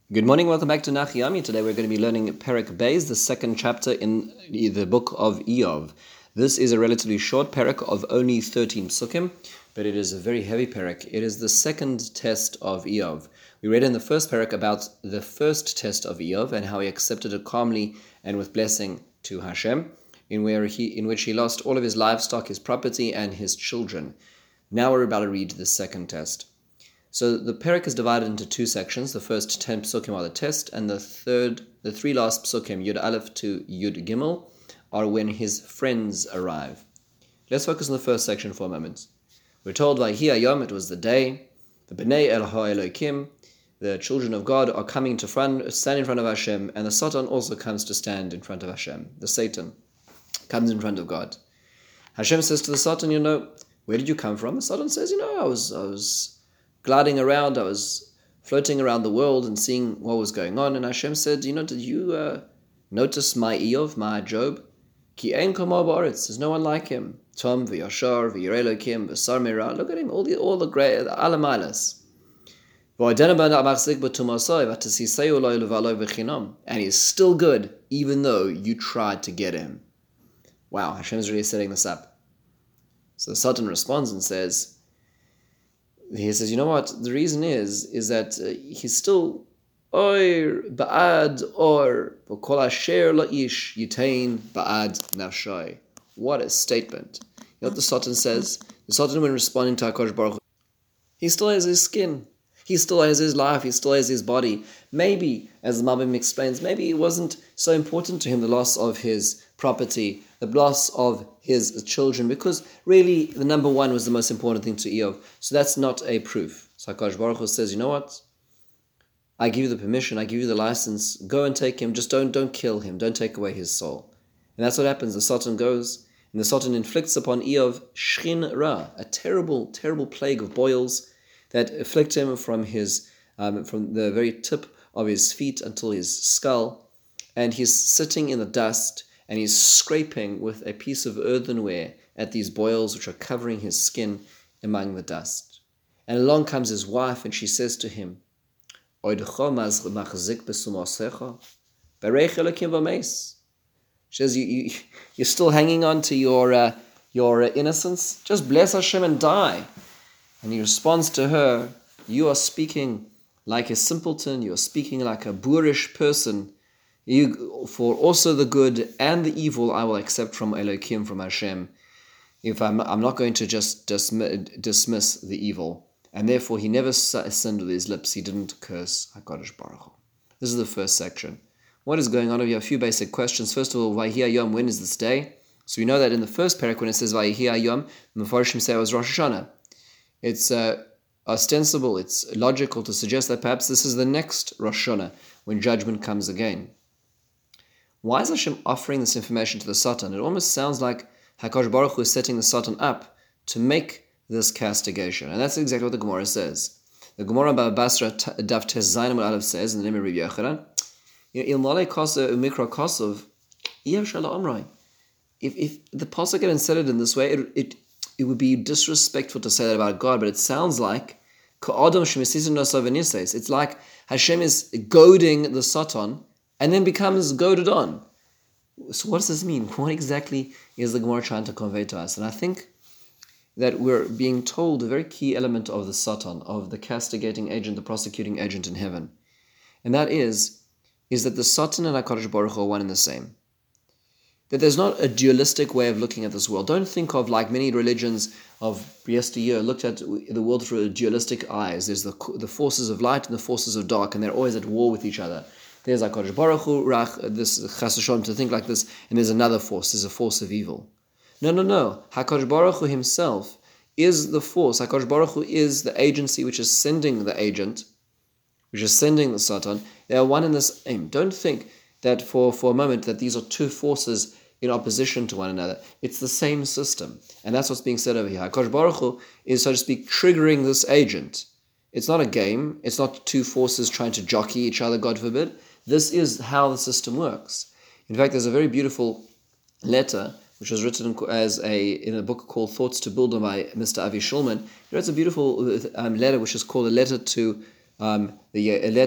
Good morning, welcome back to Nachiyami. Today we're going to be learning Perek Beis, the second chapter in the book of Iyov. This is a relatively short Perek of only 13 psukim, but it is a very heavy Perek. It is the second test of Iyov. We read in the first Perek about the first test of Iyov and how he accepted it calmly and with blessing to Hashem, in which he lost all of his livestock, his property, and his children. Now we're about to read the second test. So the Perek is divided into two sections. The first 10 psukim are the test, and the three last psukim, Yud Aleph to Yud Gimel, are when his friends arrive. Let's focus on the first section for a moment. We're told, Vayhi Hayom, it was the day, the Bnei El HaElokim, the children of God, are coming to stand in front of Hashem, and the Satan also comes to stand in front of Hashem. The Satan comes in front of God. Hashem says to the Satan, where did you come from? The Satan says, I was gliding around, I was floating around the world and seeing what was going on. And Hashem said, did you notice my Iyov, my Job? Ki ein kamo ba'aretz, there's no one like him. Tom v'yashar v'yirei Elokim v'sar meira. Look at him, all the great, the alamilas. And he's still good, even though you tried to get him. Wow, Hashem's really setting this up. So the Satan responds and says, you know what? The reason is that he's still oir ba'ad or v'kol asher la'ish yitain ba'ad nafshay. What a statement! You know what the Satan says? The Satan, when responding to HaKadosh Baruch Hu, he still has his skin, he still has his life, he still has his body. Maybe, as the Malbim explains, maybe it wasn't so important to him, the loss of his property, the loss of his children, because really the number one was the most important thing to Iyov. So that's not a proof. So HaKadosh Baruch Hu says, you know what? I give you the permission, I give you the license, go and take him, just don't kill him, don't take away his soul. And that's what happens. The Satan goes, and the Satan inflicts upon Iyov Shchin Ra, a terrible, terrible plague of boils that afflict him from the very tip of his feet until his skull, and he's sitting in the dust, and he's scraping with a piece of earthenware at these boils which are covering his skin among the dust. And along comes his wife, and she says to him, she says, you're still hanging on to your innocence? Just bless Hashem and die. And he responds to her, you are speaking like a simpleton, you are speaking like a boorish person. For also the good and the evil I will accept from Elokim, from Hashem. If I'm not going to just dismiss the evil. And therefore he never sinned with his lips. He didn't curse HaKadosh Baruch Hu. This is the first section. What is going on over here? A few basic questions. First of all, Vayhi Hayom, when is this day? So we know that in the first parak, when it says Vayhi Hayom, the Mefarshim say it was Rosh Hashanah. It's ostensible, it's logical to suggest that perhaps this is the next Rosh Hashanah, when judgment comes again. Why is Hashem offering this information to the Satan? It almost sounds like HaKadosh Baruch Hu is setting the Satan up to make this castigation. And that's exactly what the Gemara says. The Gemara Baba Basra Daf Tes Zayin Amud Aleph says in the name of Rabbi Yochanan, Ilmale Kosa Umikra Kosov, Yev Shala Omroi. If the Pasuk had said it in this way, it would be disrespectful to say that about God, but it sounds like it's like Hashem is goading the Satan and then becomes goaded on. So what does this mean? What exactly is the Gemara trying to convey to us? And I think that we're being told a very key element of the Satan, of the castigating agent, the prosecuting agent in heaven. And that is that the Satan and HaKadosh Baruch Hu are one and the same. That there's not a dualistic way of looking at this world. Don't think of, like many religions of yesteryear, looked at the world through dualistic eyes. There's the forces of light and the forces of dark, and they're always at war with each other. There's HaKadosh Baruch Hu, this Chas V'Shalom, to think like this, and there's another force. There's a force of evil. No. HaKadosh Baruch Hu himself is the force. HaKadosh Baruch Hu is the agency which is sending the agent, which is sending the Satan. They are one and the same. Don't think that for a moment that these are two forces in opposition to one another. It's the same system. And that's what's being said over here. HaKadosh Baruch Hu is, so to speak, triggering this agent. It's not a game. It's not two forces trying to jockey each other, God forbid. This is how the system works. In fact, there's a very beautiful letter which was written in a book called Thoughts to Builder by Mr. Avi Shulman. He writes a beautiful letter which is called a letter to a letter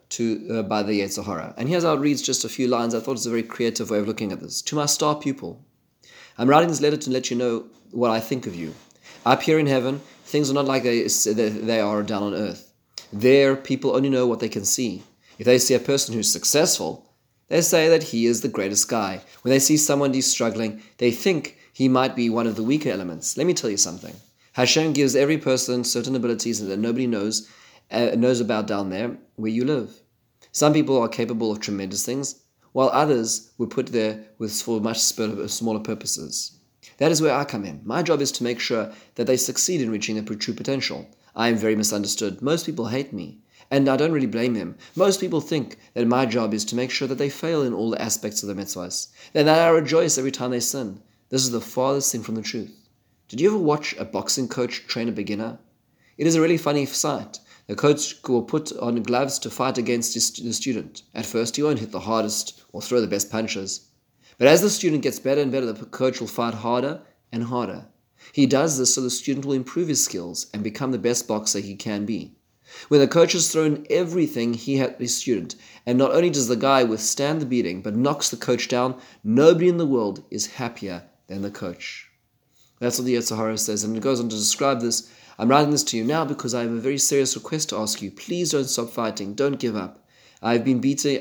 by the Yetzer Hara. And here's how it reads, just a few lines. I thought it was a very creative way of looking at this. To my star pupil, I'm writing this letter to let you know what I think of you. Up here in heaven, things are not like they are down on earth. There, people only know what they can see. If they see a person who's successful, they say that he is the greatest guy. When they see someone who's struggling, they think he might be one of the weaker elements. Let me tell you something. Hashem gives every person certain abilities that nobody knows about down there where you live. Some people are capable of tremendous things, while others were put there for much smaller purposes. That is where I come in. My job is to make sure that they succeed in reaching their true potential. I am very misunderstood. Most people hate me, and I don't really blame them. Most people think that my job is to make sure that they fail in all the aspects of the mitzvahs, and that I rejoice every time they sin. This is the farthest thing from the truth. Did you ever watch a boxing coach train a beginner? It is a really funny sight. The coach will put on gloves to fight against the student. At first, he won't hit the hardest or throw the best punches. But as the student gets better and better, the coach will fight harder and harder. He does this so the student will improve his skills and become the best boxer he can be. When the coach has thrown everything he had his student, and not only does the guy withstand the beating, but knocks the coach down, nobody in the world is happier than the coach. That's what the Yetzer Hara says, and it goes on to describe this. I'm writing this to you now because I have a very serious request to ask you. Please don't stop fighting. Don't give up. I've been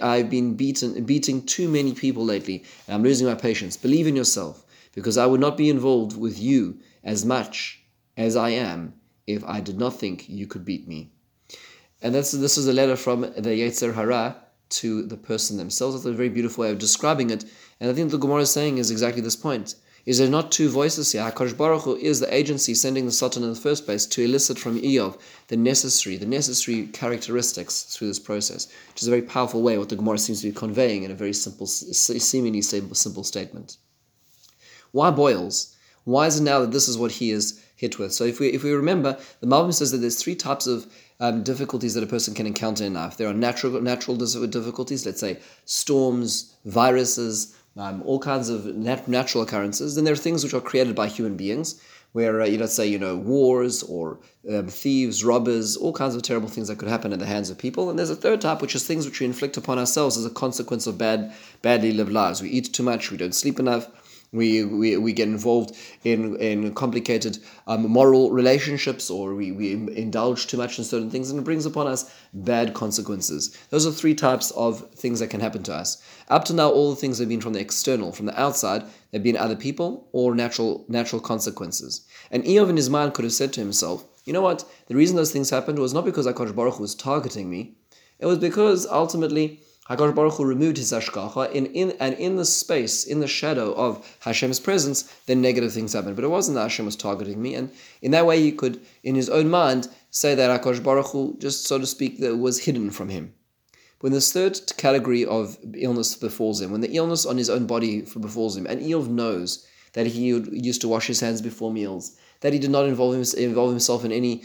beating too many people lately, and I'm losing my patience. Believe in yourself, because I would not be involved with you as much as I am if I did not think you could beat me. And this is a letter from the Yetzer Hara to the person themselves. That's a very beautiful way of describing it. And I think the Gemara is saying is exactly this point. Is there not two voices here? HaKadosh Baruch Hu is the agency sending the Satan in the first place to elicit from Eov the necessary characteristics through this process, which is a very powerful way what the Gemara seems to be conveying in a very seemingly simple statement. Why boils? Why is it now that this is what he is hit with? So if we remember, the Malbim says that there's three types of difficulties that a person can encounter in life. There are natural difficulties, let's say storms, viruses, all kinds of natural occurrences. Then there are things which are created by human beings, where let's say wars or thieves, robbers, all kinds of terrible things that could happen at the hands of people. And there's a third type, which is things which we inflict upon ourselves as a consequence of badly lived lives. We eat too much, we don't sleep enough. We get involved in complicated moral relationships, or we indulge too much in certain things, and it brings upon us bad consequences. Those are three types of things that can happen to us. Up to now, all the things have been from the external, from the outside. They've been other people or natural consequences. And Eov in his mind could have said to himself, you know what? The reason those things happened was not because HaKadosh Baruch Hu was targeting me. It was because ultimately HaKadosh Baruch Hu removed his hashgacha, and in the space, in the shadow of Hashem's presence, then negative things happened. But it wasn't that Hashem was targeting me, and in that way he could, in his own mind, say that HaKadosh Baruch Hu, just so to speak, that was hidden from him. When this third category of illness befalls him, when the illness on his own body befalls him, and Eov knows that he used to wash his hands before meals, that he did not involve himself in any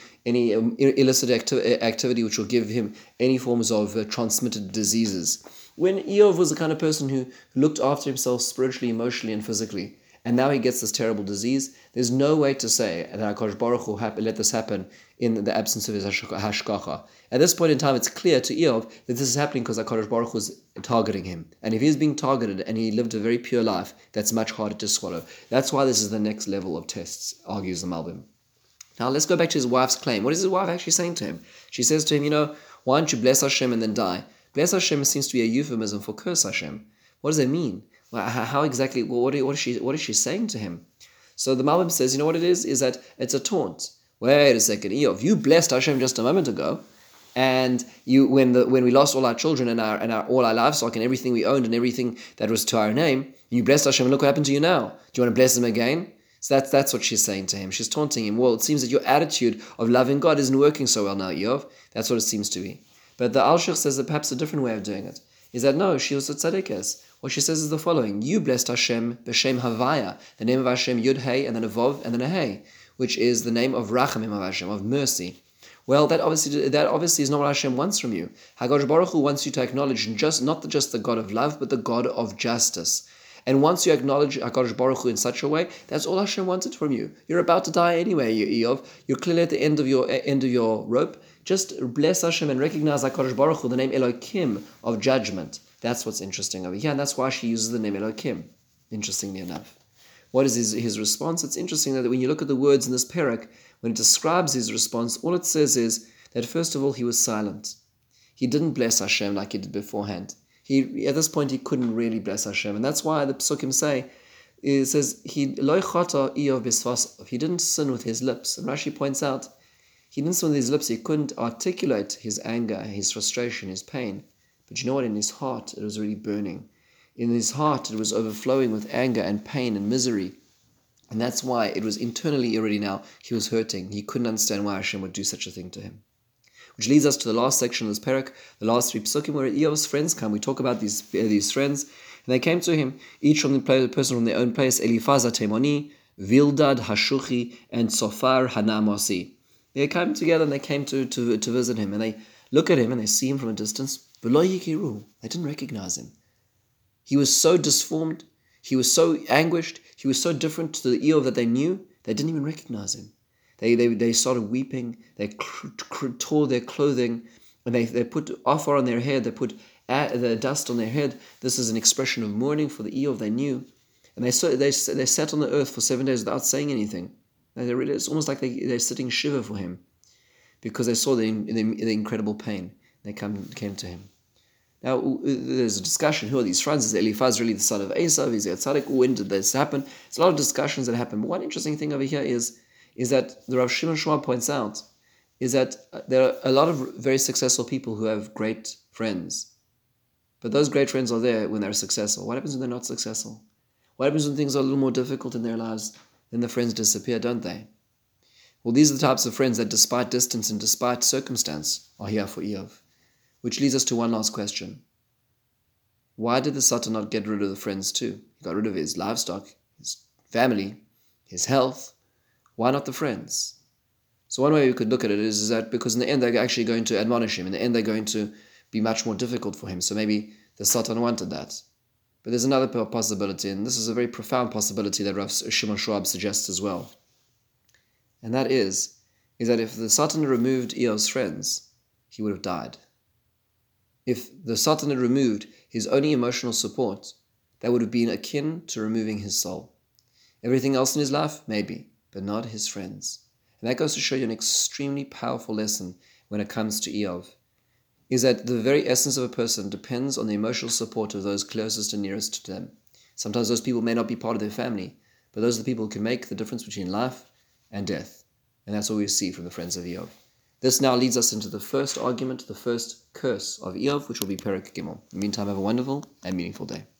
illicit activity which will give him any forms of transmitted diseases. When Eov was the kind of person who looked after himself spiritually, emotionally, and physically, and now he gets this terrible disease, there's no way to say that HaKadosh Baruch Hu let this happen in the absence of his hashgacha. At this point in time, it's clear to Eov that this is happening because HaKadosh Baruch Hu is targeting him. And if he's being targeted and he lived a very pure life, that's much harder to swallow. That's why this is the next level of tests, argues the Malbim. Now let's go back to his wife's claim. What is his wife actually saying to him? She says to him, why don't you bless Hashem and then die? Bless Hashem seems to be a euphemism for curse Hashem. What does that mean? How exactly, what is she saying to him? So the Malbim says, what it is that it's a taunt. Wait a second, Eov, you blessed Hashem just a moment ago, and when we lost all our children and all our livestock and everything we owned and everything that was to our name, you blessed Hashem, and look what happened to you now. Do you want to bless him again? So that's what she's saying to him. She's taunting him. Well, it seems that your attitude of loving God isn't working so well now, Eov. That's what it seems to be. But the Alshich says that perhaps a different way of doing it is that no, she was a tzaddikas. What she says is the following: you blessed Hashem b'shem Havaya, the name of Hashem Yud Hey, and then a Vov, and then a Hey, which is the name of Rachamim of Hashem, of mercy. Well, that obviously is not what Hashem wants from you. HaKadosh Baruch Hu wants you to acknowledge not just the God of love, but the God of justice. And once you acknowledge HaKadosh Baruch Hu in such a way, that's all Hashem wanted from you. You're about to die anyway, Eov. You're clearly at the end of your rope. Just bless Hashem and recognize HaKadosh Baruch Hu, the name Elokim of judgment. That's what's interesting over here, and that's why she uses the name Elokim, interestingly enough. What is his response? It's interesting that when you look at the words in this parak, when it describes his response, all it says is that first of all, he was silent. He didn't bless Hashem like he did beforehand. At this point, he couldn't really bless Hashem, and that's why the Psukim say, it says, he lo chata Iyov b'sfasav. He didn't sin with his lips. And Rashi points out, he didn't sin with his lips. He couldn't articulate his anger, his frustration, his pain. But you know what? In his heart, it was really burning. In his heart, it was overflowing with anger and pain and misery. And that's why it was internally already now, he was hurting. He couldn't understand why Hashem would do such a thing to him. Which leads us to the last section of this parak, the last 3 psukim, where Iyov's friends come. We talk about these friends. And they came to him, each from the person from their own place, Eliphaz HaTemoni, Bildad HaShuchi, and Sophar HaNaamasi. They came together and they came to visit him. And they look at him and they see him from a distance. V'lo yikiru. They didn't recognize him. He was so disformed. He was so anguished. He was so different to the Iyov that they knew. They didn't even recognize him. They started weeping. They tore their clothing. And they put afar on their head. They put the dust on their head. This is an expression of mourning for the Iyov they knew. And they sat on the earth for 7 days without saying anything. It's almost like they're sitting shiva for him, because they saw the incredible pain. They came to him. Now, there's a discussion. Who are these friends? Is Eliphaz really the son of Esav? Is he a tzaddik? When did this happen? There's a lot of discussions that happen. But one interesting thing over here is that the Rav Shimon Shua points out is that there are a lot of very successful people who have great friends. But those great friends are there when they're successful. What happens when they're not successful? What happens when things are a little more difficult in their lives? Then the friends disappear, don't they? Well, these are the types of friends that despite distance and despite circumstance are here for Iyov. Which leads us to one last question. Why did the Satan not get rid of the friends too? He got rid of his livestock, his family, his health. Why not the friends? So one way we could look at it is that because in the end they're actually going to admonish him. In the end they're going to be much more difficult for him. So maybe the Satan wanted that. But there's another possibility, and this is a very profound possibility that Rav Shimon Schwab suggests as well. And that is that if the Satan removed Iyov's friends, he would have died. If the Satan had removed his only emotional support, that would have been akin to removing his soul. Everything else in his life, maybe, but not his friends. And that goes to show you an extremely powerful lesson when it comes to Iyov, is that the very essence of a person depends on the emotional support of those closest and nearest to them. Sometimes those people may not be part of their family, but those are the people who can make the difference between life and death. And that's what we see from the friends of Iyov. This now leads us into the first argument, the first curse of Iyov, which will be Perek Gimel. In the meantime, have a wonderful and meaningful day.